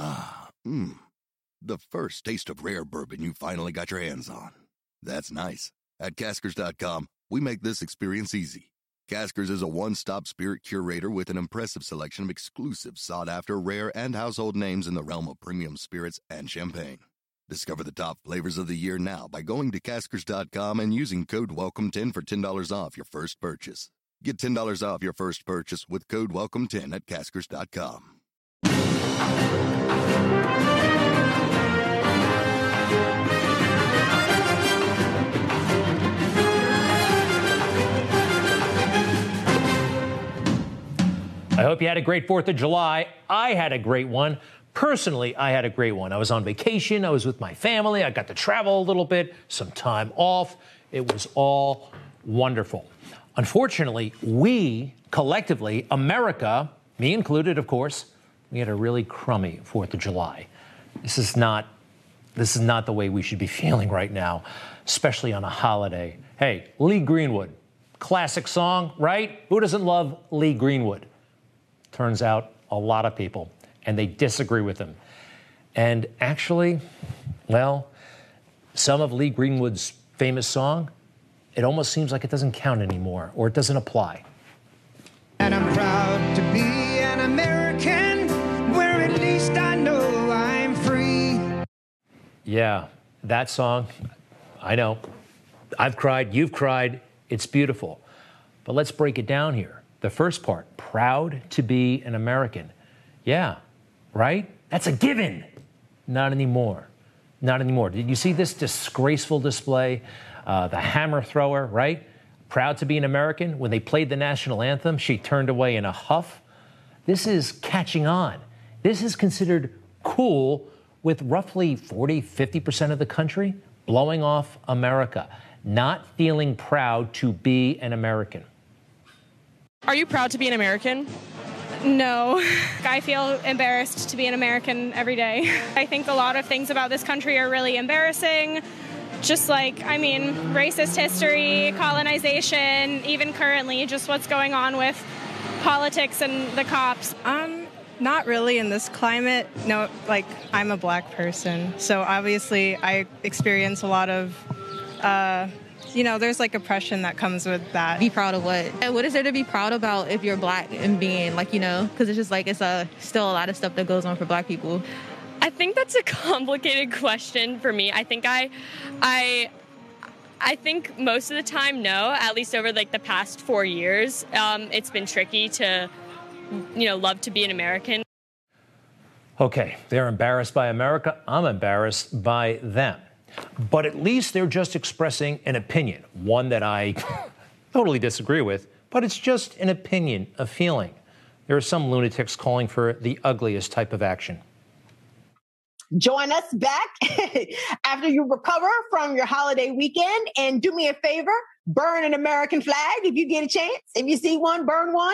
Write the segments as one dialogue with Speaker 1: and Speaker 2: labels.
Speaker 1: The first taste of rare bourbon you finally got your hands on. That's nice. At Caskers.com, we make this experience easy. Caskers is a one-stop spirit curator with an impressive selection of exclusive, sought-after, rare, and household names in the realm of premium spirits and champagne. Discover the top flavors of the year now by going to Caskers.com and using code WELCOME10 for $10 off your first purchase. Get $10 off your first purchase with code WELCOME10 at Caskers.com.
Speaker 2: I hope you had a great 4th of July. I had a great one. Personally, I had a great one. I was on vacation. I was with my family. I got to travel a little bit, some time off. It was all wonderful. Unfortunately, we collectively, America, me included, of course, we had a really crummy 4th of July. This is not the way we should be feeling right now, especially on a holiday. Hey, Lee Greenwood, classic song, right? Who doesn't love Lee Greenwood? Turns out a lot of people, and they disagree with him. And actually, well, some of Lee Greenwood's famous song, it almost seems like it doesn't count anymore, or it doesn't apply.
Speaker 3: And I'm proud to be an American, where at least I know I'm free.
Speaker 2: Yeah, that song, I know. I've cried, you've cried, it's beautiful. But let's break it down here. The first part, proud to be an American. Yeah, right? That's a given. Not anymore. Not anymore. Did you see this disgraceful display? The hammer thrower, right? Proud to be an American. When they played the national anthem, she turned away in a huff. This is catching on. This is considered cool with roughly 40, 50% of the country blowing off America, not feeling proud to be an American.
Speaker 4: Are you proud to be an American?
Speaker 5: No. I feel embarrassed to be an American every day. I think a lot of things about this country are really embarrassing. Just racist history, colonization, even currently, just what's going on with politics and the cops.
Speaker 6: Not really in this climate. No, I'm a black person. So obviously I experience a lot of, there's oppression that comes with that.
Speaker 7: Be proud of what? And what is there to be proud about if you're black and being because it's just it's still a lot of stuff that goes on for black people.
Speaker 4: I think that's a complicated question for me. I think I think most of the time, no, at least over the past 4 years, it's been tricky to, love to be an American.
Speaker 2: Okay, they're embarrassed by America. I'm embarrassed by them. But at least they're just expressing an opinion, one that I totally disagree with, but it's just an opinion, a feeling. There are some lunatics calling for the ugliest type of action.
Speaker 8: Join us back after you recover from your holiday weekend, and do me a favor, burn an American flag if you get a chance. If you see one, burn one.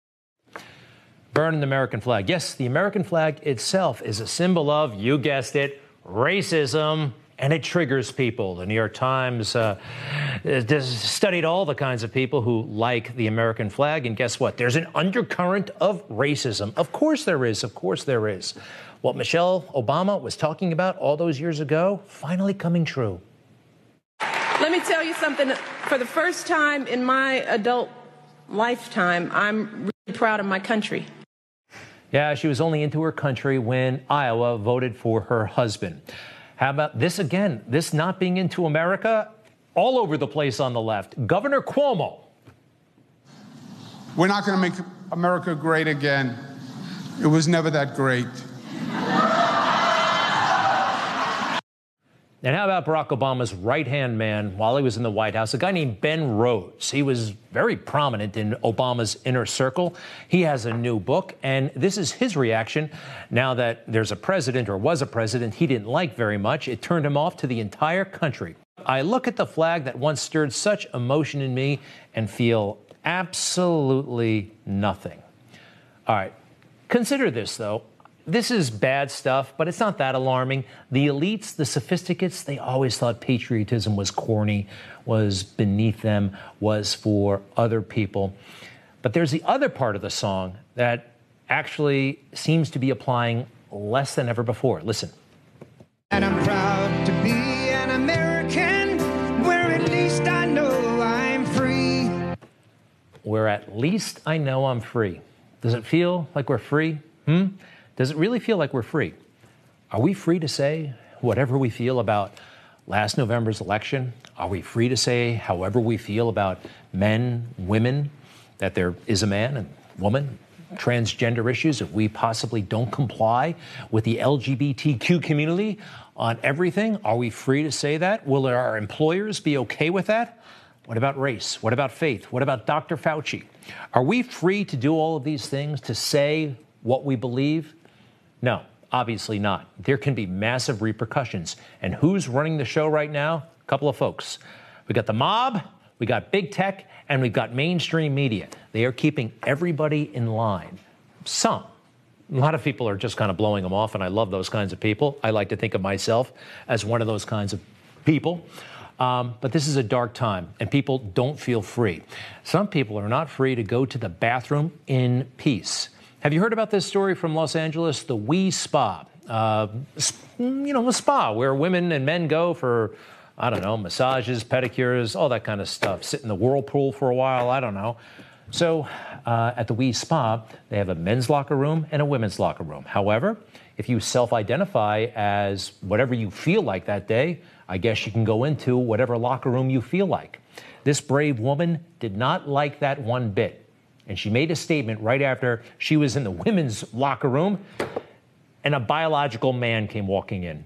Speaker 2: Burn an American flag. Yes, the American flag itself is a symbol of, you guessed it, racism. And it triggers people. The New York Times studied all the kinds of people who like the American flag. And guess what? There's an undercurrent of racism. Of course there is. Of course there is. What Michelle Obama was talking about all those years ago, finally coming true.
Speaker 9: Let me tell you something. For the first time in my adult lifetime, I'm really proud of my country.
Speaker 2: Yeah, she was only into her country when Iowa voted for her husband. How about this again? This not being into America all over the place on the left. Governor Cuomo.
Speaker 10: We're not going to make America great again. It was never that great.
Speaker 2: And how about Barack Obama's right-hand man while he was in the White House, a guy named Ben Rhodes. He was very prominent in Obama's inner circle. He has a new book, and this is his reaction now that there's a president, or was a president, he didn't like very much. It turned him off to the entire country. I look at the flag that once stirred such emotion in me and feel absolutely nothing. All right, consider this, though. This is bad stuff, but it's not that alarming. The elites, the sophisticates, they always thought patriotism was corny, was beneath them, was for other people. But there's the other part of the song that actually seems to be applying less than ever before. Listen.
Speaker 3: And I'm proud to be an American, where at least I know I'm free.
Speaker 2: Where at least I know I'm free. Does it feel like we're free? Does it really feel like we're free? Are we free to say whatever we feel about last November's election? Are we free to say however we feel about men, women, that there is a man and woman, transgender issues, if we possibly don't comply with the LGBTQ community on everything? Are we free to say that? Will our employers be okay with that? What about race? What about faith? What about Dr. Fauci? Are we free to do all of these things, to say what we believe? No, obviously not. There can be massive repercussions. And who's running the show right now? A couple of folks. We got the mob, we got big tech, and we've got mainstream media. They are keeping everybody in line. Some. A lot of people are just kind of blowing them off, and I love those kinds of people. I like to think of myself as one of those kinds of people. But this is a dark time, and people don't feel free. Some people are not free to go to the bathroom in peace. Have you heard about this story from Los Angeles? The We Spa. A spa where women and men go for, I don't know, massages, pedicures, all that kind of stuff. Sit in the whirlpool for a while, I don't know. So at the We Spa, they have a men's locker room and a women's locker room. However, if you self-identify as whatever you feel like that day, I guess you can go into whatever locker room you feel like. This brave woman did not like that one bit. And she made a statement right after she was in the women's locker room, and a biological man came walking in.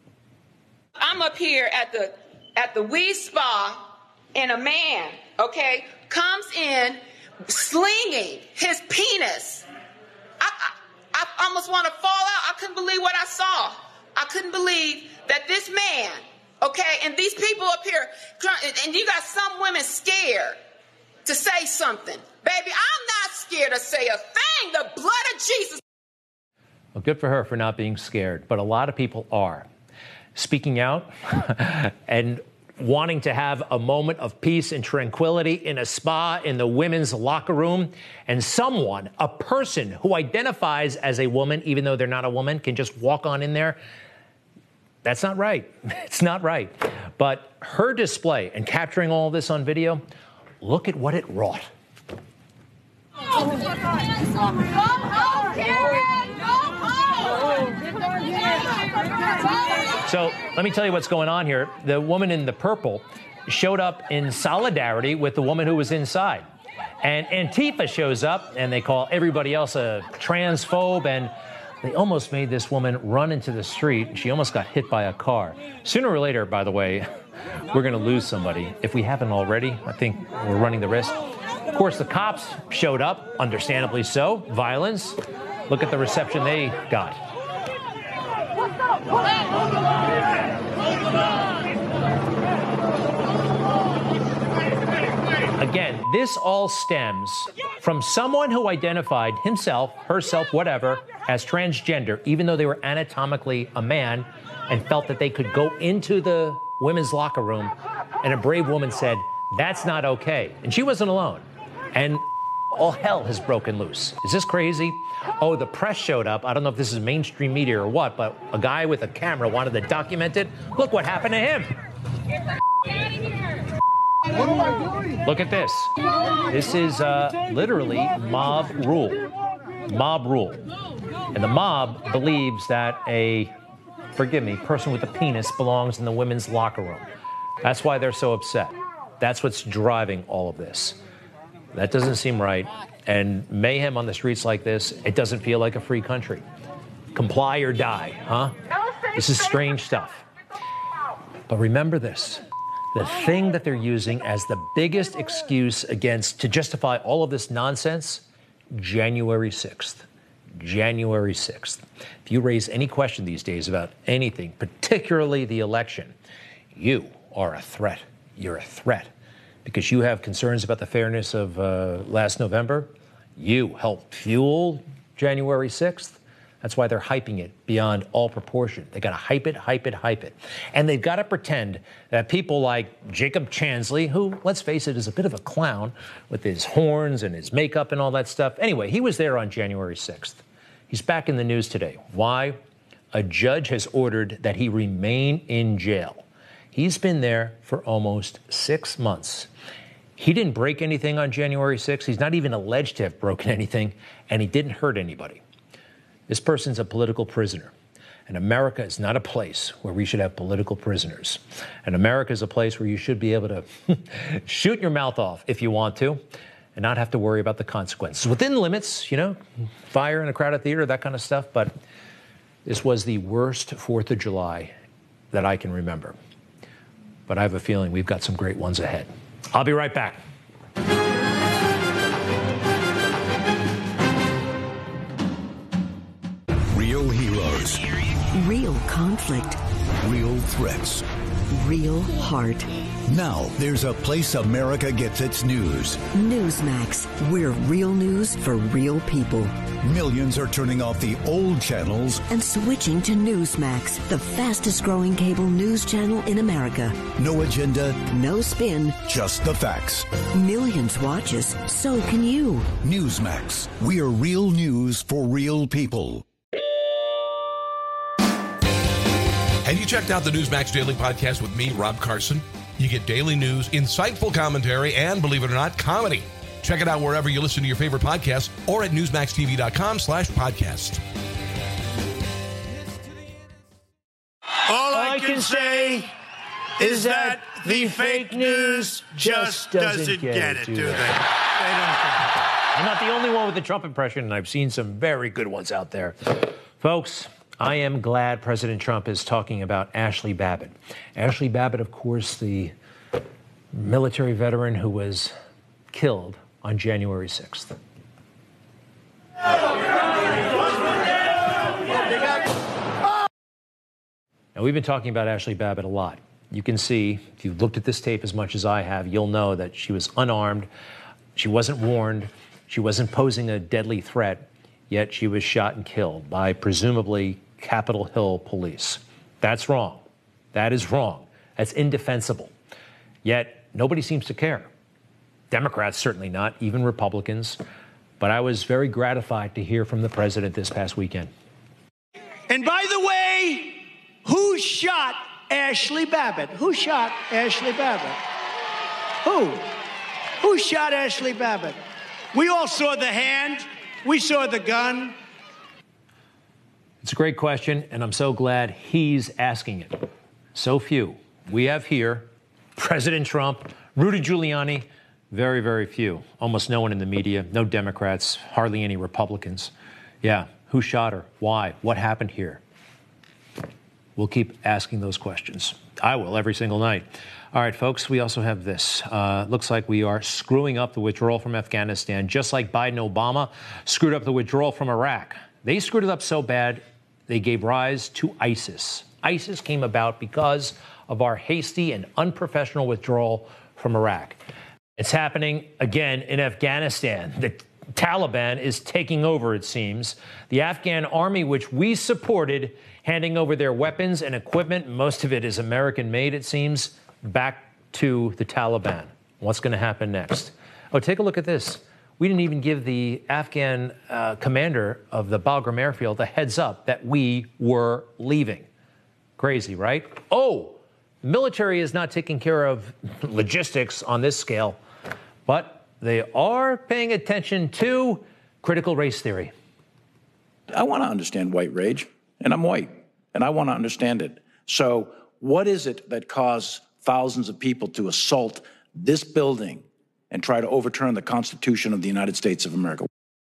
Speaker 11: I'm up here at the We Spa, and a man, okay, comes in slinging his penis. I almost want to fall out. I couldn't believe what I saw. I couldn't believe that this man, okay, and these people up here, and you got some women scared to say something. Baby, I'm not scared to say a thing. The blood of Jesus.
Speaker 2: Well, good for her for not being scared, but a lot of people are speaking out and wanting to have a moment of peace and tranquility in a spa in the women's locker room. And someone, a person who identifies as a woman, even though they're not a woman, can just walk on in there. That's not right. It's not right. But her display and capturing all this on video, look at what it wrought. So let me tell you what's going on here. The woman in the purple showed up in solidarity with the woman who was inside. And Antifa shows up, and they call everybody else a transphobe, and they almost made this woman run into the street. She almost got hit by a car. Sooner or later, by the way, we're going to lose somebody. If we haven't already, I think we're running the risk. Of course, the cops showed up, understandably so. Violence. Look at the reception they got. Again, this all stems from someone who identified himself, herself, whatever, as transgender, even though they were anatomically a man, and felt that they could go into the women's locker room, and a brave woman said, that's not okay. And she wasn't alone. And all hell has broken loose. Is this crazy? Oh, the press showed up. I don't know if this is mainstream media or what, but a guy with a camera wanted to document it. Look what happened to him. Look at this. This is literally mob rule. Mob rule. And the mob believes that a, forgive me, person with a penis belongs in the women's locker room. That's why they're so upset. That's what's driving all of this. That doesn't seem right. And mayhem on the streets like this, it doesn't feel like a free country. Comply or die, huh? This is strange stuff. But remember this. The thing that they're using as the biggest excuse to justify all of this nonsense, January 6th. January 6th. If you raise any question these days about anything, particularly the election, you are a threat. You're a threat. Because you have concerns about the fairness of last November. You helped fuel January 6th. That's why they're hyping it beyond all proportion. They got to hype it, hype it, hype it. And they've got to pretend that people like Jacob Chansley, who, let's face it, is a bit of a clown with his horns and his makeup and all that stuff. Anyway, he was there on January 6th. He's back in the news today. Why? A judge has ordered that he remain in jail. He's been there for almost 6 months. He didn't break anything on January 6th. He's not even alleged to have broken anything, and he didn't hurt anybody. This person's a political prisoner. And America is not a place where we should have political prisoners. And America is a place where you should be able to shoot your mouth off if you want to and not have to worry about the consequences. Within limits, you know, fire in a crowded theater, that kind of stuff. But this was the worst 4th of July that I can remember. But I have a feeling we've got some great ones ahead. I'll be right back.
Speaker 12: Real heroes.
Speaker 13: Real conflict.
Speaker 12: Real threats.
Speaker 13: Real heart.
Speaker 12: Now there's a place America gets its news.
Speaker 13: Newsmax. We're real news for real people.
Speaker 12: Millions are turning off the old channels
Speaker 13: and switching to Newsmax, the fastest growing cable news channel in America.
Speaker 12: No agenda.
Speaker 13: No spin.
Speaker 12: Just the facts.
Speaker 13: Millions watch us. So can you.
Speaker 12: Newsmax. We're real news for real people.
Speaker 14: Have you checked out the Newsmax Daily Podcast with me, Rob Carson? You get daily news, insightful commentary, and, believe it or not, comedy. Check it out wherever you listen to your favorite podcasts or at newsmaxtv.com/podcast.
Speaker 15: All I can say is that the fake news just doesn't get it, do they?
Speaker 2: I'm not the only one with the Trump impression, and I've seen some very good ones out there. Folks, I am glad President Trump is talking about Ashley Babbitt. Ashley Babbitt, of course, the military veteran who was killed on January 6th. Now, we've been talking about Ashley Babbitt a lot. You can see, if you've looked at this tape as much as I have, you'll know that she was unarmed. She wasn't warned. She wasn't posing a deadly threat, yet she was shot and killed by presumably Capitol Hill police. That's wrong. That is wrong. That's indefensible. Yet nobody seems to care. Democrats certainly not, even Republicans. But I was very gratified to hear from the president this past weekend.
Speaker 15: And by the way, who shot Ashley Babbitt? Who shot Ashley Babbitt? Who? Who shot Ashley Babbitt? We all saw the hand. We saw the gun.
Speaker 2: It's a great question, and I'm so glad he's asking it. So few. We have here President Trump, Rudy Giuliani, very, very few. Almost no one in the media, no Democrats, hardly any Republicans. Yeah, who shot her? Why? What happened here? We'll keep asking those questions. I will every single night. All right, folks, we also have this. Looks like we are screwing up the withdrawal from Afghanistan, just like Biden Obama screwed up the withdrawal from Iraq. They screwed it up so bad, they gave rise to ISIS. ISIS came about because of our hasty and unprofessional withdrawal from Iraq. It's happening again in Afghanistan. The Taliban is taking over, it seems. The Afghan army, which we supported, handing over their weapons and equipment, most of it is American-made, it seems, back to the Taliban. What's going to happen next? Oh, take a look at this. We didn't even give the Afghan commander of the Bagram airfield a heads up that we were leaving. Crazy, right? Oh, the military is not taking care of logistics on this scale, but they are paying attention to critical race theory.
Speaker 16: I want to understand white rage, and I'm white, and I want to understand it. So what is it that caused thousands of people to assault this building and try to overturn the Constitution of the United States of America?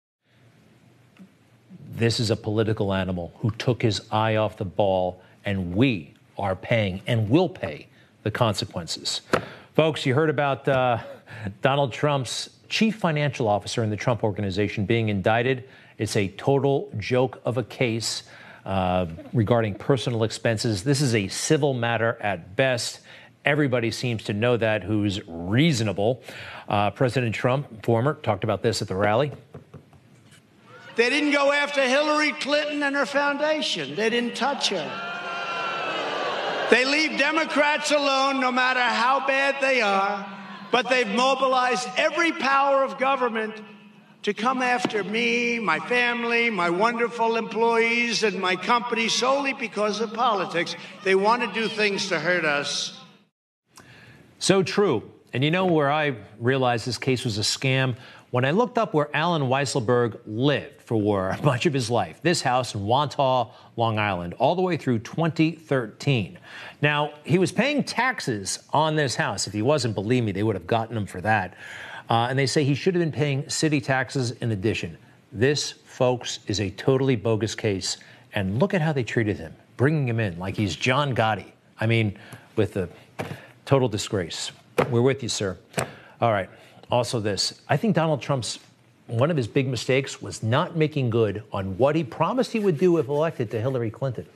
Speaker 2: This is a political animal who took his eye off the ball, and we are paying and will pay the consequences. Folks, you heard about Donald Trump's chief financial officer in the Trump Organization being indicted. It's a total joke of a case regarding personal expenses. This is a civil matter at best. Everybody seems to know that who's reasonable. President Trump, former, talked about this at the rally.
Speaker 15: They didn't go after Hillary Clinton and her foundation. They didn't touch her. They leave Democrats alone no matter how bad they are, but they've mobilized every power of government to come after me, my family, my wonderful employees, and my company solely because of politics. They want to do things to hurt us.
Speaker 2: So true. And you know where I realized this case was a scam? When I looked up where Alan Weisselberg lived for much of his life, this house in Wantagh, Long Island, all the way through 2013. Now, he was paying taxes on this house. If he wasn't, believe me, they would have gotten him for that. And they say he should have been paying city taxes in addition. This, folks, is a totally bogus case. And look at how they treated him, bringing him in like he's John Gotti. I mean, with a total disgrace. We're with you, sir. All right. Also this, I think Donald Trump's, one of his big mistakes was not making good on what he promised he would do if elected to Hillary Clinton.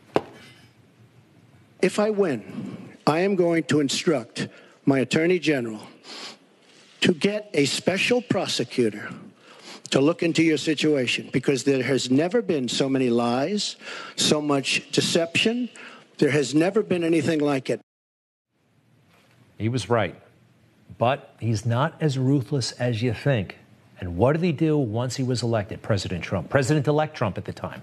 Speaker 15: If I win, I am going to instruct my Attorney General to get a special prosecutor to look into your situation, because there has never been so many lies, so much deception. There has never been anything like it.
Speaker 2: He was right, but he's not as ruthless as you think. And what did he do once he was elected, President Trump, President-elect Trump at the time?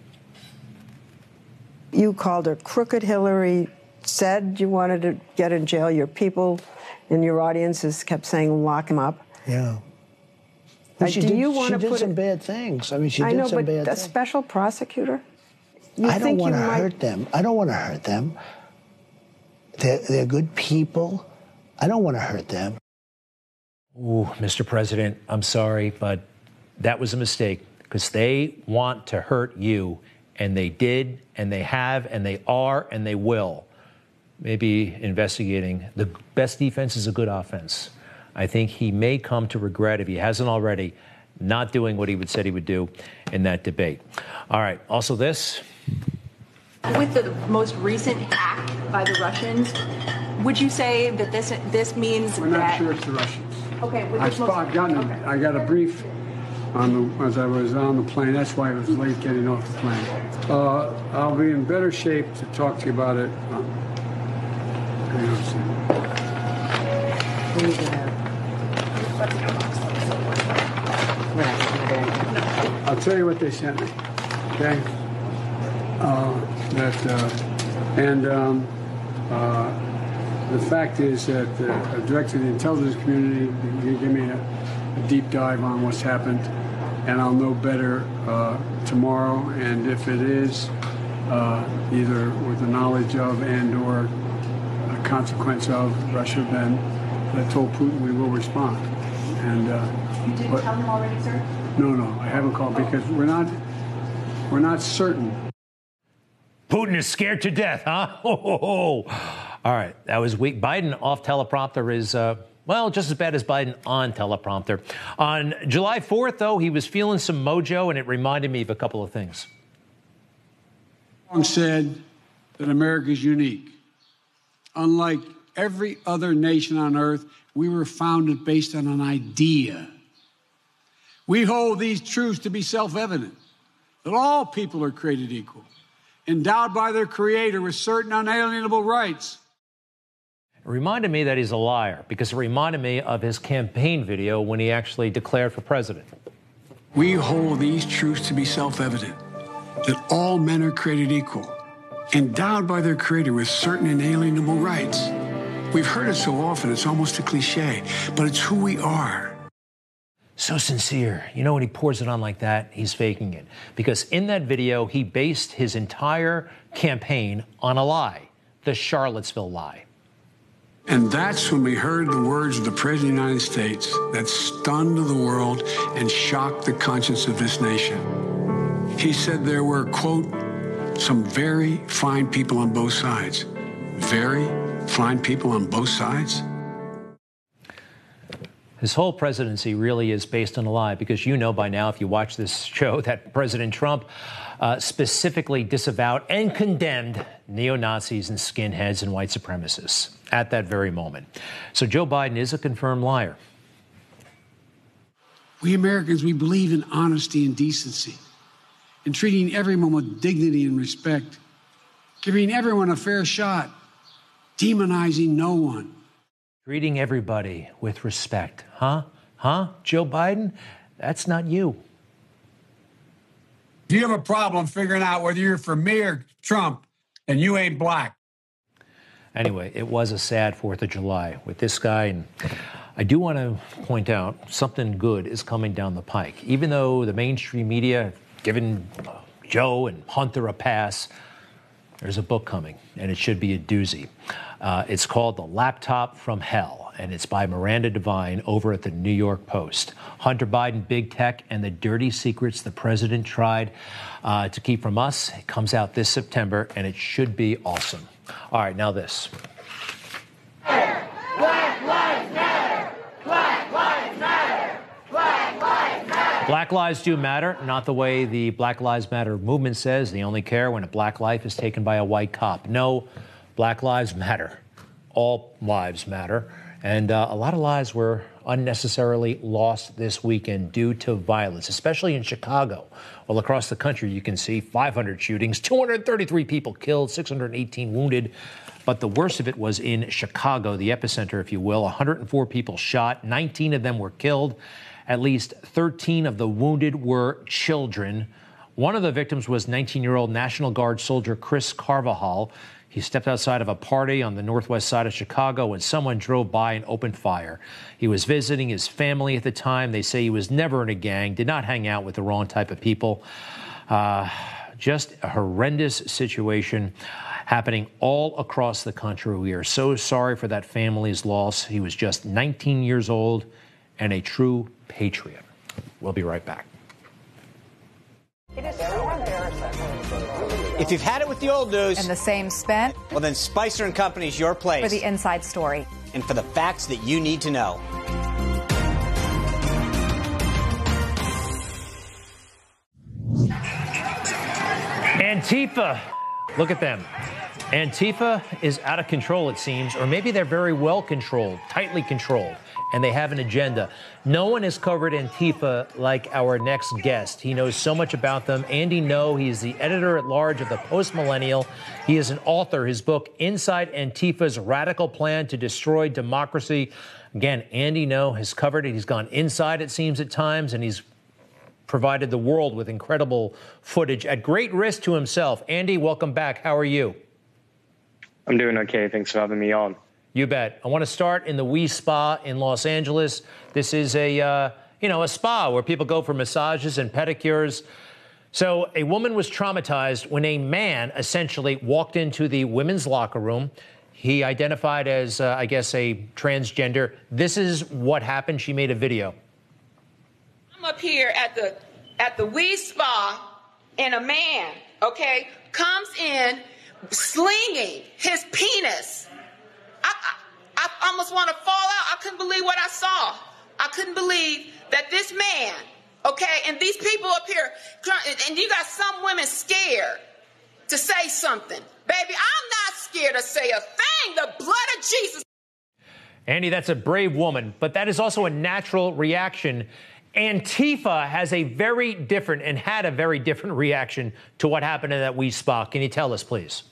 Speaker 17: You called her crooked Hillary, said you wanted to get in jail. Your people in your audiences kept saying, lock him up.
Speaker 15: Yeah.
Speaker 17: She did
Speaker 15: some bad things. I mean, she did some bad things.
Speaker 17: A special prosecutor?
Speaker 15: I don't want to hurt them. I don't want to hurt them. They're good people. I don't want to hurt them.
Speaker 2: Ooh, Mr. President, I'm sorry, but that was a mistake, because they want to hurt you, and they did, and they have, and they are, and they will. Maybe investigating. The best defense is a good offense. I think he may come to regret, if he hasn't already, not doing what he said he would do in that debate. All right, also this.
Speaker 18: With the most recent hack by the Russians, would you say that this means
Speaker 10: We're not sure it's the Russians.
Speaker 18: Okay.
Speaker 10: I got a brief as I was on the plane. That's why I was late getting off the plane. I'll be in better shape to talk to you about it. Hang on a second. I'll tell you what they sent me. Okay. The fact is that a director of the intelligence community can give me a deep dive on what's happened, and I'll know better tomorrow. And if it is either with the knowledge of and or a consequence of Russia, then I told Putin we will respond. And
Speaker 18: you didn't tell him already, sir?
Speaker 10: No, I haven't called, because we're not certain.
Speaker 2: Putin is scared to death, huh? All right, that was weak. Biden off teleprompter is, well, just as bad as Biden on teleprompter. On July 4th, though, he was feeling some mojo, and it reminded me of a couple of things.
Speaker 10: Long said that America is unique. Unlike every other nation on earth, we were founded based on an idea. We hold these truths to be self-evident, that all people are created equal, endowed by their Creator with certain unalienable rights.
Speaker 2: It reminded me that he's a liar, because it reminded me of his campaign video when he actually declared for president.
Speaker 10: We hold these truths to be self-evident, that all men are created equal, endowed by their Creator with certain inalienable rights. We've heard it so often, it's almost a cliche, but it's who we are.
Speaker 2: So sincere. You know, when he pours it on like that, he's faking it. Because in that video, he based his entire campaign on a lie, the Charlottesville lie.
Speaker 10: And that's when we heard the words of the President of the United States that stunned the world and shocked the conscience of this nation. He said there were, quote, some very fine people on both sides. Very fine people on both sides?
Speaker 2: His whole presidency really is based on a lie, because you know by now, if you watch this show, that President Trump specifically disavowed and condemned neo-Nazis and skinheads and white supremacists at that very moment. So Joe Biden is a confirmed liar.
Speaker 10: We Americans, we believe in honesty and decency, in treating everyone with dignity and respect, giving everyone a fair shot, demonizing no one.
Speaker 2: Treating everybody with respect, huh? Joe Biden? That's not you.
Speaker 10: If you have a problem figuring out whether you're for me or Trump, and you ain't black.
Speaker 2: Anyway, it was a sad 4th of July with this guy. And I do want to point out something good is coming down the pike. Even though the mainstream media have given Joe and Hunter a pass, there's a book coming, and it should be a doozy. It's called The Laptop from Hell, and it's by Miranda Devine over at the New York Post. Hunter Biden, big tech, and the dirty secrets the president tried to keep from us. It comes out this September, and it should be awesome. All right, now this.
Speaker 3: Black lives matter! Black lives matter! Black lives matter!
Speaker 2: Black lives do matter, not the way the Black Lives Matter movement says. They only care when a black life is taken by a white cop. No, Black lives matter. All lives matter. And a lot of lives were unnecessarily lost this weekend due to violence, especially in Chicago. All across the country, you can see 500 shootings, 233 people killed, 618 wounded. But the worst of it was in Chicago, the epicenter, if you will. 104 people shot, 19 of them were killed. At least 13 of the wounded were children. One of the victims was 19-year-old National Guard soldier Chris Carvajal. He stepped outside of a party on the northwest side of Chicago when someone drove by and opened fire. He was visiting his family at the time. They say he was never in a gang, did not hang out with the wrong type of people. Just a horrendous situation happening all across the country. We are so sorry for that family's loss. He was just 19 years old and a true patriot. We'll be right back.
Speaker 19: It is so embarrassing. If you've had it with the old news
Speaker 20: and the same spent,
Speaker 19: well, then Spicer & Company's your place
Speaker 20: for the inside story
Speaker 19: and for the facts that you need to know.
Speaker 2: Antifa, look at them. Antifa is out of control, it seems, or maybe they're very well controlled, tightly controlled, and they have an agenda. No one has covered Antifa like our next guest. He knows so much about them. Andy Ngo, he is the editor-at-large of the Post-Millennial. He is an author. His book, Inside Antifa's Radical Plan to Destroy Democracy. Again, Andy Ngo has covered it. He's gone inside, it seems, at times, and he's provided the world with incredible footage at great risk to himself. Andy, welcome back. How are you?
Speaker 21: I'm doing okay. Thanks for having me on.
Speaker 2: You bet. I want to start in the Wi Spa in Los Angeles. This is a spa where people go for massages and pedicures. So a woman was traumatized when a man essentially walked into the women's locker room. He identified as, I guess, a transgender. This is what happened. She made a video.
Speaker 11: I'm up here at the Wi Spa, and a man, okay, comes in slinging his penis. I almost want to fall out. I couldn't believe what I saw. I couldn't believe that this man, okay, and these people up here, and you got some women scared to say something. Baby, I'm not scared to say a thing. The blood of Jesus.
Speaker 2: Andy, that's a brave woman, but that is also a natural reaction. Antifa has a very different and had a very different reaction to what happened in that Wi Spa. Can you tell us, please?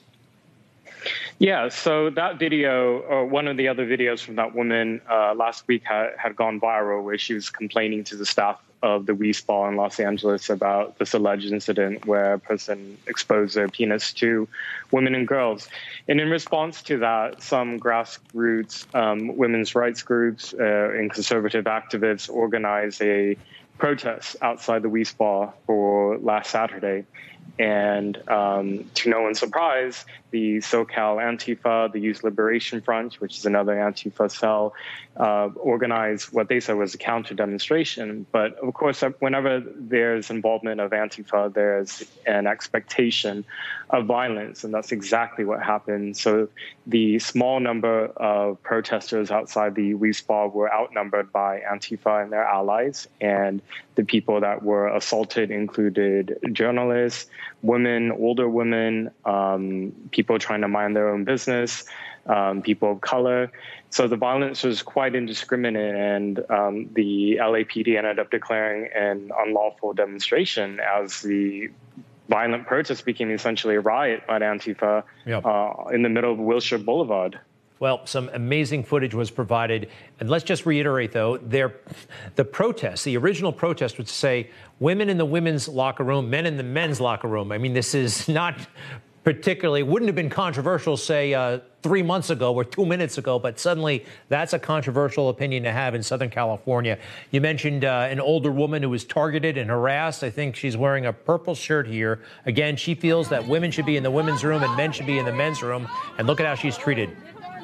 Speaker 21: Yeah, so that video, or one of the other videos from that woman last week had gone viral, where she was complaining to the staff of the Wi Spa in Los Angeles about this alleged incident where a person exposed their penis to women and girls. And in response to that, some grassroots women's rights groups and conservative activists organized a protest outside the Wi Spa for last Saturday. And to no one's surprise, the SoCal Antifa, the Youth Liberation Front, which is another Antifa cell, organized what they said was a counter demonstration. But of course, whenever there's involvement of Antifa, there's an expectation of violence, and that's exactly what happened. So the small number of protesters outside the Wi Spa were outnumbered by Antifa and their allies, and the people that were assaulted included journalists, women, older women, people trying to mind their own business, people of color. So the violence was quite indiscriminate, and the LAPD ended up declaring an unlawful demonstration as the violent protest became essentially a riot by Antifa in the middle of Wilshire Boulevard.
Speaker 2: Well, some amazing footage was provided. And let's just reiterate, though, the protest, the original protest would say women in the women's locker room, men in the men's locker room. I mean, this is not particularly, wouldn't have been controversial, say, 3 months ago or 2 minutes ago, but suddenly that's a controversial opinion to have in Southern California. You mentioned an older woman who was targeted and harassed. I think she's wearing a purple shirt here. Again, she feels that women should be in the women's room and men should be in the men's room. And look at how she's treated.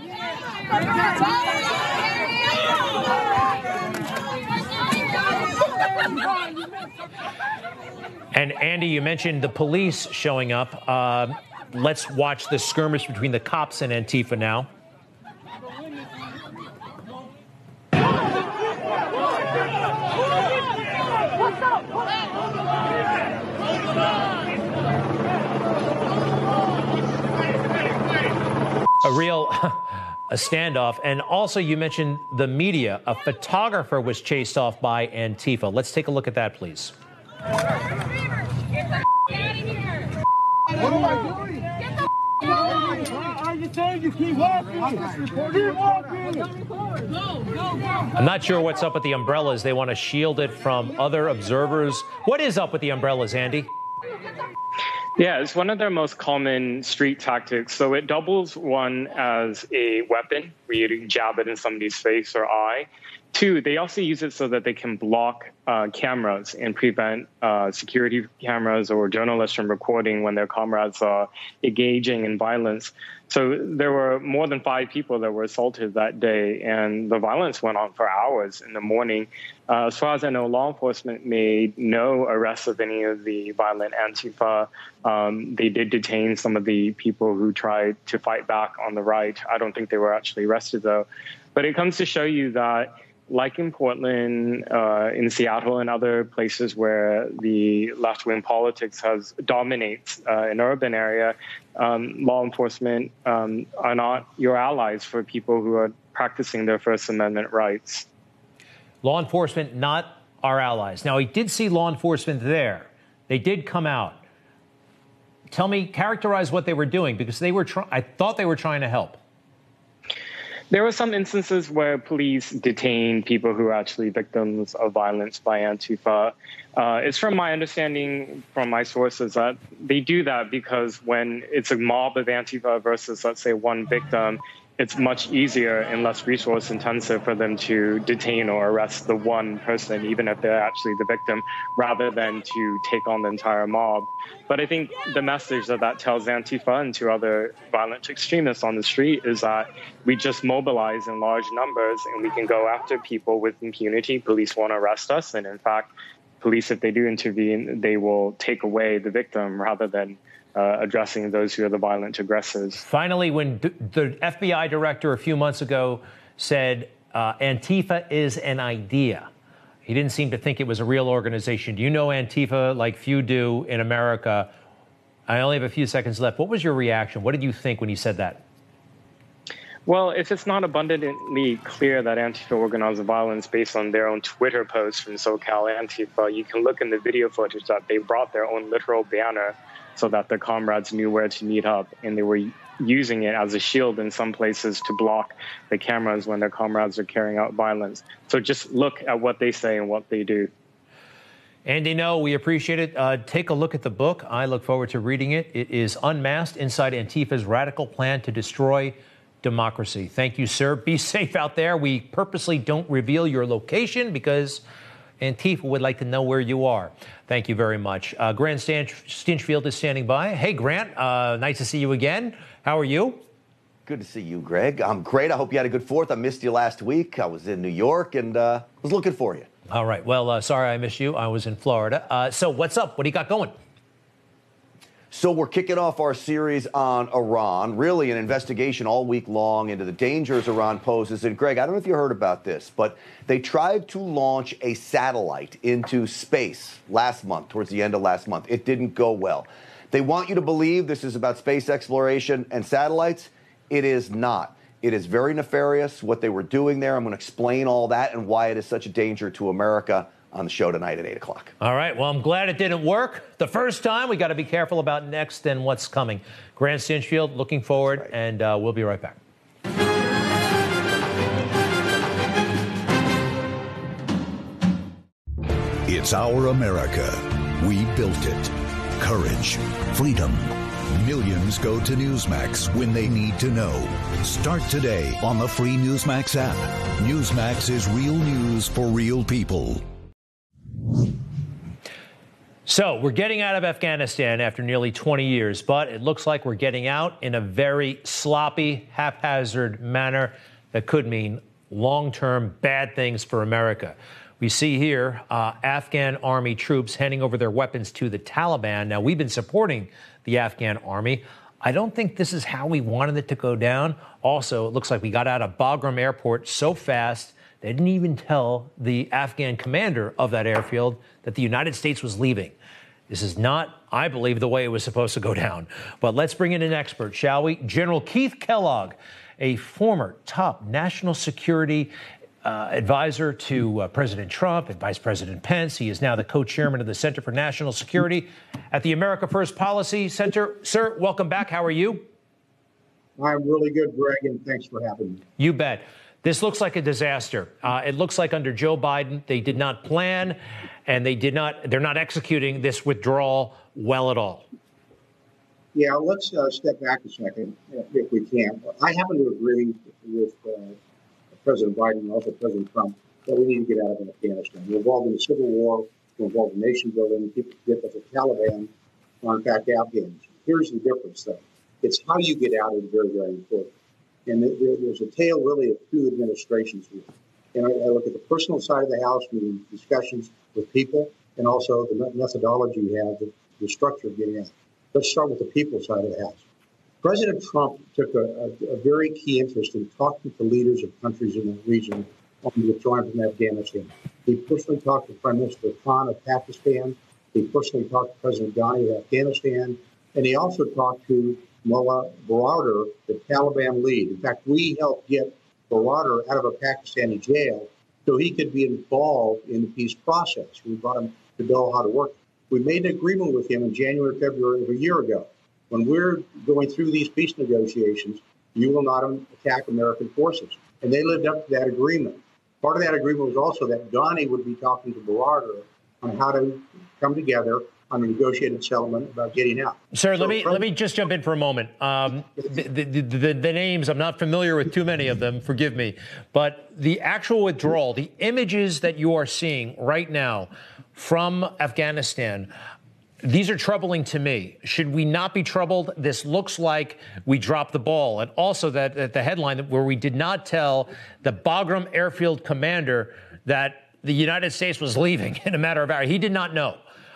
Speaker 2: And Andy, you mentioned the police showing up. Let's watch the skirmish between the cops and Antifa now. A standoff. And also you mentioned the media. A photographer was chased off by Antifa. Let's take a look at that, please.
Speaker 3: What am I doing? Get the I just told you keep walking. Keep walking.
Speaker 2: I'm not sure what's up with the umbrellas. They want to shield it from other observers. What is up with the umbrellas, Andy?
Speaker 21: Yeah, it's one of their most common street tactics. So it doubles, one, as a weapon, where you jab it in somebody's face or eye. Two, they also use it so that they can block cameras and prevent security cameras or journalists from recording when their comrades are engaging in violence. So there were more than 5 people that were assaulted that day, and the violence went on for hours in the morning. As far as I know, law enforcement made no arrests of any of the violent Antifa. They did detain some of the people who tried to fight back on the right. I don't think they were actually arrested, though. But it comes to show you that, like in Portland, in Seattle, and other places where the left-wing politics dominates an urban area, law enforcement are not your allies for people who are practicing their First Amendment rights.
Speaker 2: Law enforcement, not our allies. Now, I did see law enforcement there. They did come out. Tell me, characterize what they were doing, because I thought they were trying to help.
Speaker 21: There were some instances where police detained people who were actually victims of violence by Antifa. It's from my understanding, from my sources, that they do that because when it's a mob of Antifa versus, let's say, one victim, it's much easier and less resource intensive for them to detain or arrest the one person, even if they're actually the victim, rather than to take on the entire mob. But I think the message that tells Antifa and to other violent extremists on the street is that we just mobilize in large numbers and we can go after people with impunity. Police won't arrest us. And in fact, police, if they do intervene, they will take away the victim rather than addressing those who are the violent aggressors.
Speaker 2: Finally, when the FBI director a few months ago said Antifa is an idea, he didn't seem to think it was a real organization. Do you know Antifa like few do in America? I only have a few seconds left. What was your reaction? What did you think when he said that?
Speaker 21: Well, if it's not abundantly clear that Antifa organized the violence based on their own Twitter posts from SoCal Antifa, you can look in the video footage that they brought their own literal banner so that their comrades knew where to meet up, and they were using it as a shield in some places to block the cameras when their comrades are carrying out violence. So just look at what they say and what they do.
Speaker 2: Andy, no, we appreciate it. Take a look at the book. I look forward to reading it. It is Unmasked: Inside Antifa's Radical Plan to Destroy Democracy. Thank you, sir. Be safe out there. We purposely don't reveal your location because Antifa would like to know where you are. Thank you very much. Grant Stinchfield is standing by. Hey, Grant, nice to see you again. How are you?
Speaker 1: Good to see you, Greg. I'm great. I hope you had a good 4th. I missed you last week. I was in New York and was looking for you.
Speaker 2: All right. Well, sorry I missed you. I was in Florida. So what's up? What do you got going?
Speaker 1: So we're kicking off our series on Iran, really an investigation all week long into the dangers Iran poses. And Greg, I don't know if you heard about this, but they tried to launch a satellite into space last month, towards the end of last month. It didn't go well. They want you to believe this is about space exploration and satellites. It is not. It is very nefarious what they were doing there. I'm going to explain all that and why it is such a danger to America on the show tonight at 8 o'clock.
Speaker 2: All right. Well, I'm glad it didn't work the first time. We got to be careful about next and what's coming. Grant Stinchfield, looking forward, and we'll be right back.
Speaker 12: It's our America. We built it. Courage, freedom. Millions go to Newsmax when they need to know. Start today on the free Newsmax app. Newsmax is real news for real people.
Speaker 2: So we're getting out of Afghanistan after nearly 20 years, but it looks like we're getting out in a very sloppy, haphazard manner that could mean long-term bad things for America. We see here Afghan army troops handing over their weapons to the Taliban. Now, we've been supporting the Afghan army. I don't think this is how we wanted it to go down. Also, it looks like we got out of Bagram Airport so fast, they didn't even tell the Afghan commander of that airfield that the United States was leaving. This is not, I believe, the way it was supposed to go down. But let's bring in an expert, shall we? General Keith Kellogg, a former top national security advisor to President Trump and Vice President Pence. He is now the co-chairman of the Center for National Security at the America First Policy Center. Sir, welcome back. How are you?
Speaker 5: I'm really good, Greg, and thanks for having me.
Speaker 2: You bet. This looks like a disaster. It looks like under Joe Biden, they did not plan and they're not executing this withdrawal well at all.
Speaker 5: Yeah, let's step back a second, if we can. I happen to agree with President Biden and also President Trump that we need to get out of Afghanistan. We're involved in a civil war. We're involved in nation building. People forget that the Taliban are, in fact, Afghans. Here's the difference, though. It's how you get out is very, very important. And there's a tale, really, of two administrations here. And I look at the personal side of the house, meaning discussions with people, and also the methodology you have, the structure of getting out. Let's start with the people side of the house. President Trump took a very key interest in talking to leaders of countries in the region on withdrawing from Afghanistan. He personally talked to Prime Minister Khan of Pakistan. He personally talked to President Ghani of Afghanistan. And he also talked to Mullah Baradar, the Taliban lead. In fact, we helped get Baradar out of a Pakistani jail so he could be involved in the peace process. We brought him to know how to work. We made an agreement with him in January, February of a year ago. When we're going through these peace negotiations, you will not attack American forces. And they lived up to that agreement. Part of that agreement was also that Ghani would be talking to Baradar on how to come together on a negotiated settlement about getting out.
Speaker 2: Sir, let me just jump in for a moment. The names, I'm not familiar with too many of them, forgive me. But the actual withdrawal, the images that you are seeing right now from Afghanistan, these are troubling to me. Should we not be troubled? This looks like we dropped the ball. And also that the headline where we did not tell the Bagram Airfield commander that the United States was leaving in a matter of hours. He did not know.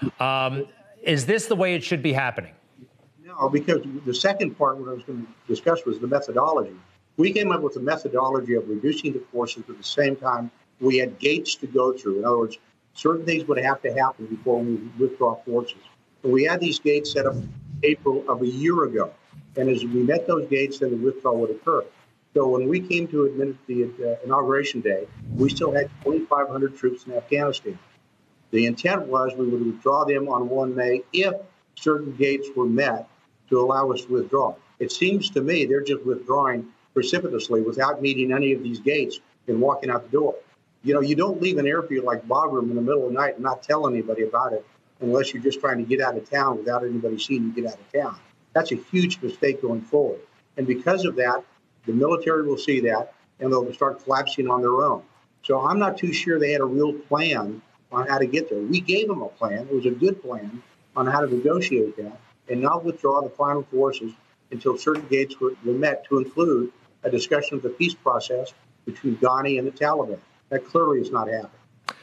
Speaker 2: Is this the way it should be happening?
Speaker 5: No, because the second part, what I was going to discuss, was the methodology. We came up with a methodology of reducing the forces, but at the same time, we had gates to go through. In other words, certain things would have to happen before we withdraw forces. And we had these gates set up April of a year ago. And as we met those gates, then the withdrawal would occur. So when we came to admit the inauguration day, we still had 2,500 troops in Afghanistan. The intent was we would withdraw them on 1 May if certain gates were met to allow us to withdraw. It seems to me they're just withdrawing precipitously without meeting any of these gates and walking out the door. You know, you don't leave an airfield like Bagram in the middle of the night and not tell anybody about it unless you're just trying to get out of town without anybody seeing you get out of town. That's a huge mistake going forward. And because of that, the military will see that and they'll start collapsing on their own. So I'm not too sure they had a real plan on how to get there. We gave them a plan. It was a good plan on how to negotiate that and not withdraw the final forces until certain gates were met, to include a discussion of the peace process between Ghani and the Taliban. That clearly is not happening.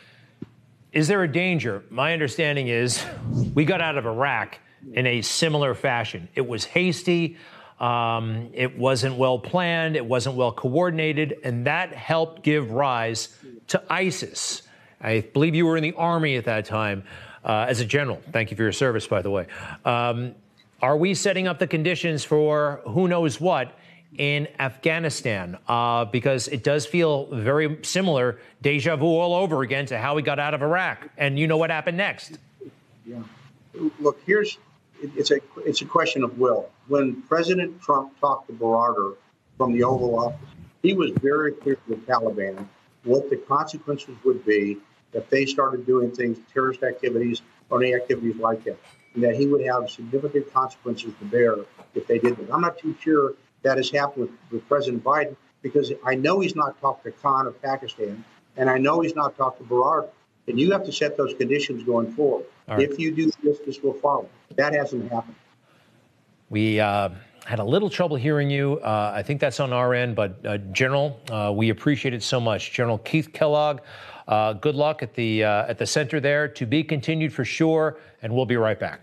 Speaker 2: Is there a danger? My understanding is we got out of Iraq in a similar fashion. It was hasty. It wasn't well planned. It wasn't well coordinated. And that helped give rise to ISIS. I believe you were in the Army at that time as a general. Thank you for your service, by the way. Are we setting up the conditions for who knows what in Afghanistan? Because it does feel very similar, deja vu all over again, to how we got out of Iraq. And you know what happened next.
Speaker 5: Yeah. Look, it's a question of will. When President Trump talked to Baradar from the Oval Office, he was very clear to the Taliban what the consequences would be if they started doing things, terrorist activities or any activities like that, and that he would have significant consequences to bear if they did that. I'm not too sure that has happened with President Biden, because I know he's not talked to Khan of Pakistan, and I know he's not talked to Berardi. And you have to set those conditions going forward. Right. If you do this will follow. That hasn't happened.
Speaker 2: We had a little trouble hearing you. I think that's on our end, but General, we appreciate it so much. General Keith Kellogg, good luck at the center there. To be continued for sure, and we'll be right back.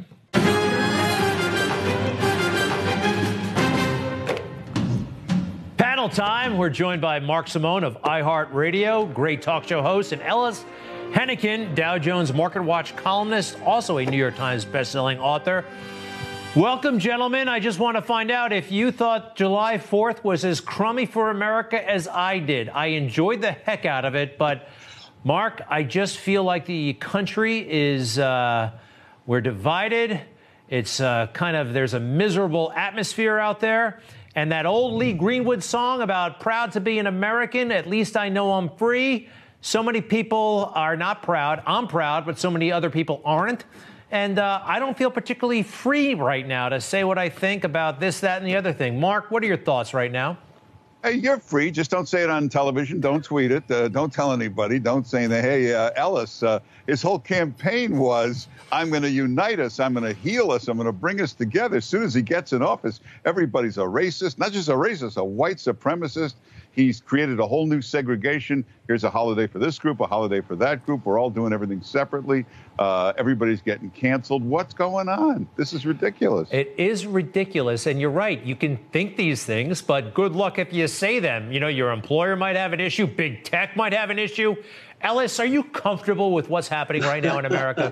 Speaker 2: Panel time. We're joined by Mark Simone of iHeartRadio, great talk show host, and Ellis Hennigan, Dow Jones Market Watch columnist, also a New York Times bestselling author. Welcome, gentlemen. I just want to find out if you thought July 4th was as crummy for America as I did. I enjoyed the heck out of it, but Mark, I just feel like the country is, we're divided. It's there's a miserable atmosphere out there. And that old Lee Greenwood song about proud to be an American, at least I know I'm free. So many people are not proud. I'm proud, but so many other people aren't. And I don't feel particularly free right now to say what I think about this, that, and the other thing. Mark, what are your thoughts right now?
Speaker 6: Hey, you're free. Just don't say it on television. Don't tweet it. Don't tell anybody. Don't say that. Hey, Ellis, his whole campaign was, I'm going to unite us. I'm going to heal us. I'm going to bring us together. As soon as he gets in office, everybody's a racist, not just a racist, a white supremacist. He's created a whole new segregation. Here's a holiday for this group, a holiday for that group. We're all doing everything separately. Everybody's getting canceled. What's going on? This is ridiculous.
Speaker 2: It is ridiculous. And you're right. You can think these things, but good luck if you say them. You know, your employer might have an issue. Big tech might have an issue. Ellis, are you comfortable with what's happening right now in America?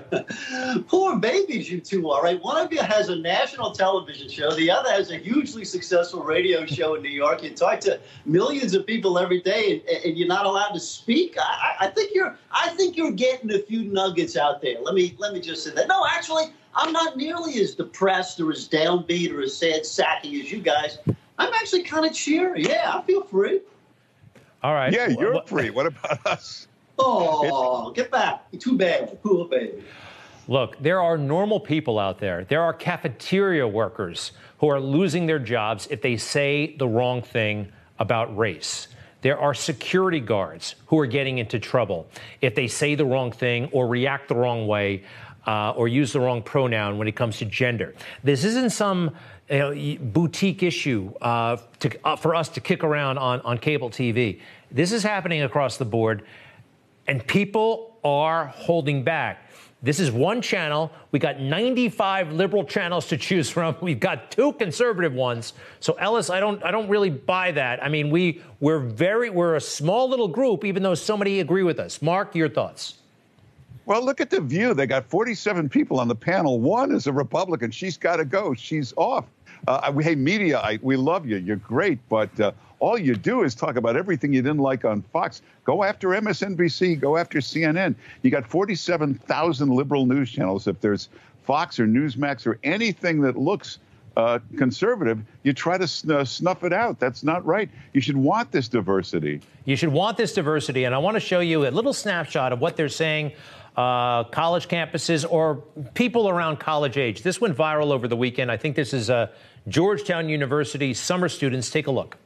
Speaker 22: Poor babies, you two are, right? One of you has a national television show. The other has a hugely successful radio show in New York. You talk to millions of people every day, and you're not allowed to speak. I think you're getting a few nuggets out there. Let me just say that. No, actually, I'm not nearly as depressed or as downbeat or as sad sacky as you guys. I'm actually kind of cheery. Yeah, I feel free.
Speaker 2: All right.
Speaker 6: Yeah, you're free. What about us?
Speaker 22: Oh, get back. You're too bad. Poor baby.
Speaker 2: Look, there are normal people out there. There are cafeteria workers who are losing their jobs if they say the wrong thing about race. There are security guards who are getting into trouble if they say the wrong thing or react the wrong way or use the wrong pronoun when it comes to gender. This isn't some boutique issue for us to kick around on cable TV. This is happening across the board. And people are holding back. This is one channel. We got 95 liberal channels to choose from. We've got 2 conservative ones. So Ellis, I don't really buy that. I mean, we're a small little group, even though so many agree with us. Mark, your thoughts?
Speaker 6: Well, look at The View. They got 47 people on the panel. One is a Republican. She's got to go. She's off. Hey, media, we love you. You're great. But all you do is talk about everything you didn't like on Fox. Go after MSNBC. Go after CNN. You got 47,000 liberal news channels. If there's Fox or Newsmax or anything that looks conservative, you try to snuff it out. That's not right. You should want this diversity.
Speaker 2: You should want this diversity. And I want to show you a little snapshot of what they're saying. College campuses or people around college age. This went viral over the weekend. I think this is Georgetown University summer students. Take a look.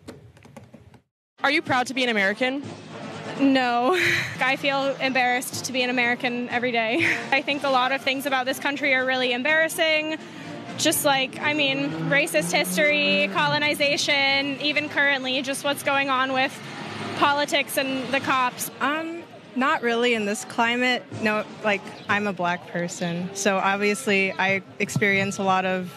Speaker 23: Are you proud to be an American? No. I feel embarrassed to be an American every day. I think a lot of things about this country are really embarrassing. Just racist history, colonization, even currently, just what's going on with politics and the cops.
Speaker 24: Not really in this climate. No, I'm a black person. So obviously I experience a lot of,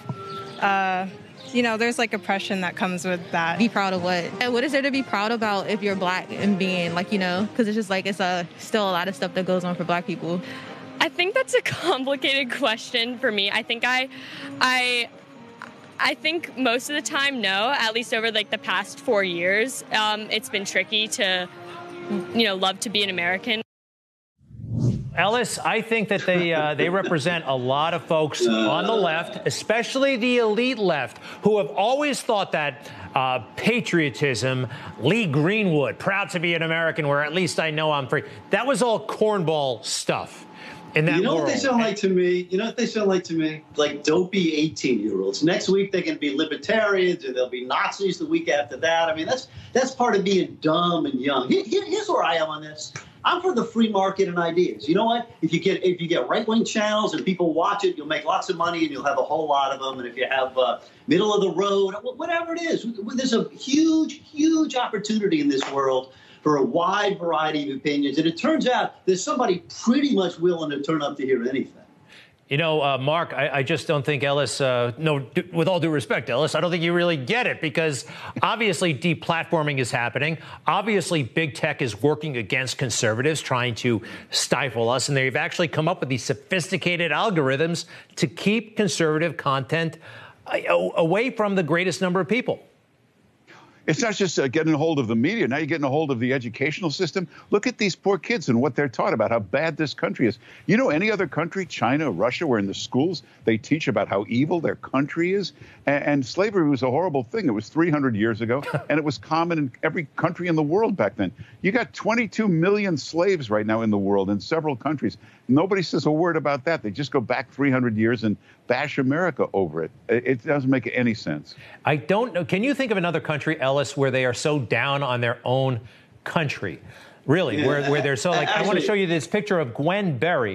Speaker 24: there's oppression that comes with that.
Speaker 7: Be proud of what? What is there to be proud about if you're black and being because it's just still a lot of stuff that goes on for black people.
Speaker 4: I think that's a complicated question for me. I think I think most of the time, no, at least over the past 4 years, it's been tricky to love to be an American.
Speaker 2: Ellis, I think that they represent a lot of folks on the left, especially the elite left, who have always thought that patriotism, Lee Greenwood, proud to be an American, where at least I know I'm free. That was all cornball stuff. In that
Speaker 22: you know
Speaker 2: world.
Speaker 22: What they sound like to me? You know what they sound like to me? Like dopey 18-year-olds. Next week they're going to be libertarians, or they'll be Nazis the week after that. I mean, that's part of being dumb and young. Here's where I am on this. I'm for the free market and ideas. You know what? If you get right-wing channels and people watch it, you'll make lots of money and you'll have a whole lot of them. And if you have middle of the road, whatever it is, there's a huge opportunity in this world for a wide variety of opinions. And it turns out there's somebody pretty much willing to turn up to hear anything.
Speaker 2: You know, Mark, I just don't think Ellis, with all due respect, Ellis, I don't think you really get it, because obviously deplatforming is happening. Obviously, big tech is working against conservatives, trying to stifle us. And they've actually come up with these sophisticated algorithms to keep conservative content away from the greatest number of people.
Speaker 6: It's not just getting a hold of the media. Now you're getting a hold of the educational system. Look at these poor kids and what they're taught about, how bad this country is. You know, any other country, China, Russia, where in the schools they teach about how evil their country is. And slavery was a horrible thing. It was 300 years ago, and it was common in every country in the world back then. You got 22 million slaves right now in the world in several countries. Nobody says a word about that. They just go back 300 years and bash America over it. It doesn't make any sense.
Speaker 2: I don't know. Can you think of another country, Ellis, where they are so down on their own country? Really, where they're so like, I want to show you this picture of Gwen Berry,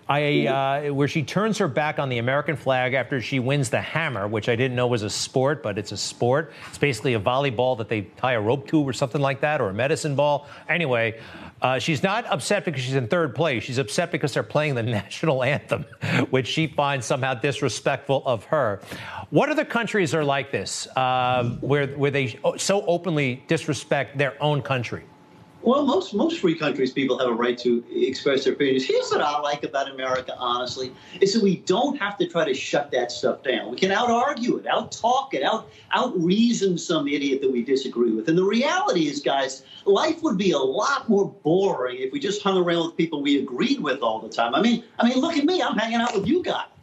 Speaker 2: where she turns her back on the American flag after she wins the hammer, which I didn't know was a sport, but it's a sport. It's basically a volleyball that they tie a rope to or something like that, or a medicine ball. Anyway, she's not upset because she's in third place. She's upset because they're playing the national anthem, which she finds somehow disrespectful of her. What other countries are like this, where they so openly disrespect their own country?
Speaker 22: Well, most free countries, people have a right to express their opinions. Here's what I like about America, honestly, is that we don't have to try to shut that stuff down. We can out-argue it, out-talk it, out-reason some idiot that we disagree with. And the reality is, guys, life would be a lot more boring if we just hung around with people we agreed with all the time. I mean, look at me. I'm hanging out with you guys.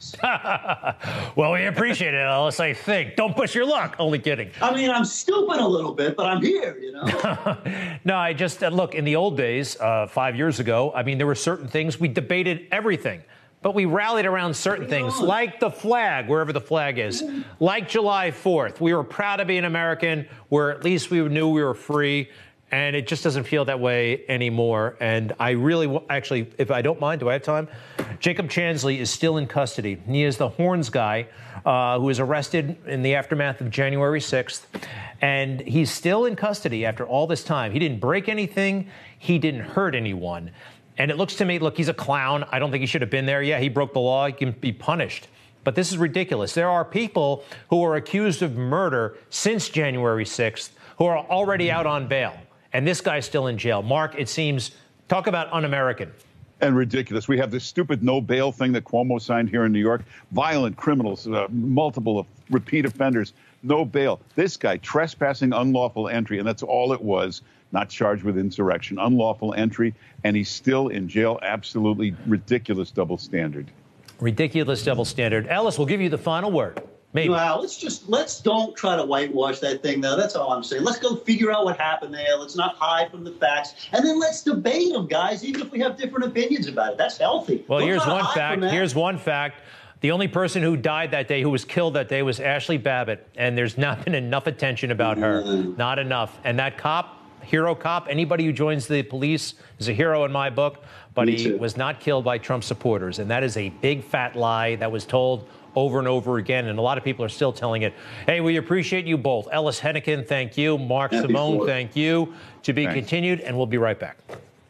Speaker 2: Well, we appreciate it, Ellis, I think. Don't push your luck. Only kidding.
Speaker 22: I mean, I'm stupid a little bit, but I'm here, you know?
Speaker 2: No, I just, look, in the old days, 5 years ago, I mean, there were certain things. We debated everything. But we rallied around certain things, like the flag, wherever the flag is, like July 4th. We were proud to be an American, where at least we knew we were free. And it just doesn't feel that way anymore. And I really, actually, if I don't mind, do I have time? Jacob Chansley is still in custody. He is the Horns guy who was arrested in the aftermath of January 6th. And he's still in custody after all this time. He didn't break anything. He didn't hurt anyone. And it looks to me, look, he's a clown. I don't think he should have been there. Yeah, he broke the law. He can be punished. But this is ridiculous. There are people who are accused of murder since January 6th who are already out on bail. And this guy's still in jail. Mark, it seems, talk about un-American.
Speaker 6: And ridiculous. We have this stupid no bail thing that Cuomo signed here in New York. Violent criminals, multiple repeat offenders, no bail. This guy trespassing, unlawful entry, and that's all it was. Not charged with insurrection, unlawful entry, and he's still in jail. Absolutely ridiculous double standard.
Speaker 2: Ridiculous double standard. Ellis, we'll give you the final word. Maybe.
Speaker 22: Well, let's don't try to whitewash that thing, though. That's all I'm saying. Let's go figure out what happened there. Let's not hide from the facts. And then let's debate them, guys, even if we have different opinions about it. That's healthy.
Speaker 2: Well, here's one fact. Here's one fact. The only person who died that day, who was killed that day, was Ashley Babbitt. And there's not been enough attention about her. Not enough. And that cop, hero cop, anybody who joins the police is a hero in my book. But he was not killed by Trump supporters. And that is a big, fat lie that was told over and over again, and a lot of people are still telling it. Hey, we appreciate you both. Ellis Hennigan, thank you. Mark Simone, thank you. To be continued, and we'll be right back.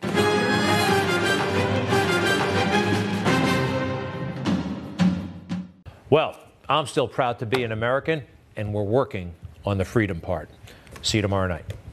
Speaker 2: Well, I'm still proud to be an American, and we're working on the freedom part. See you tomorrow night.